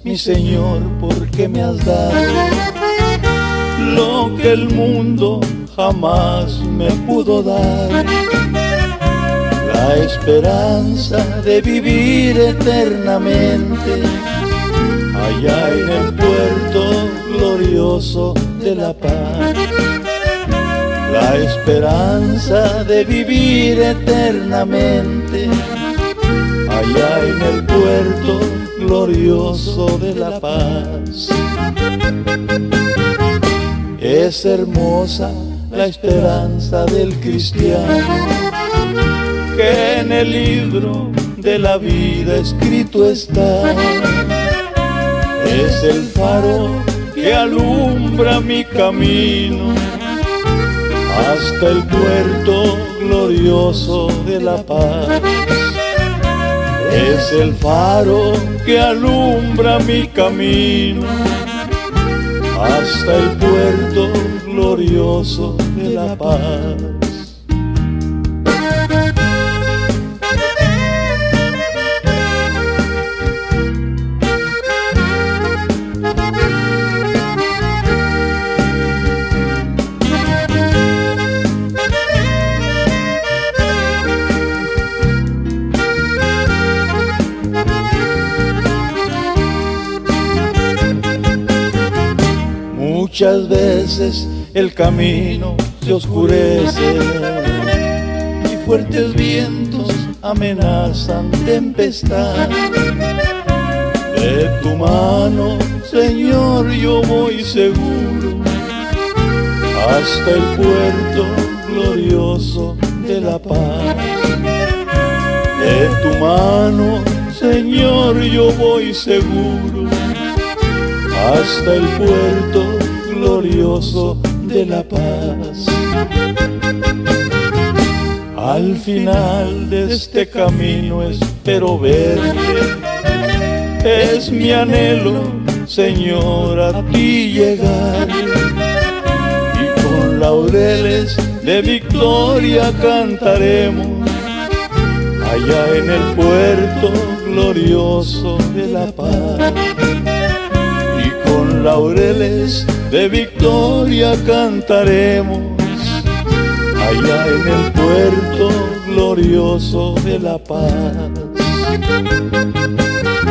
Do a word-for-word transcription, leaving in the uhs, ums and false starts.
mi Señor, porque me has dado lo que el mundo jamás me pudo dar, la esperanza de vivir eternamente allá en el puerto glorioso de la paz, la esperanza de vivir eternamente allá en el puerto glorioso de la paz. Es hermosa la esperanza del cristiano, que en el libro de la vida escrito está. Es el faro que alumbra mi camino hasta el puerto glorioso de la paz. Es el faro que alumbra mi camino hasta el puerto glorioso de la paz. Muchas veces el camino se oscurece y fuertes vientos amenazan tempestad. De tu mano, Señor, yo voy seguro hasta el puerto glorioso de la paz. De tu mano, Señor, yo voy seguro hasta el puerto glorioso de la paz. Al final de este camino espero verte, es mi anhelo, Señor, a ti llegar, y con laureles de victoria cantaremos allá en el puerto glorioso de la paz. Con laureles de victoria cantaremos allá en el puerto glorioso de la paz.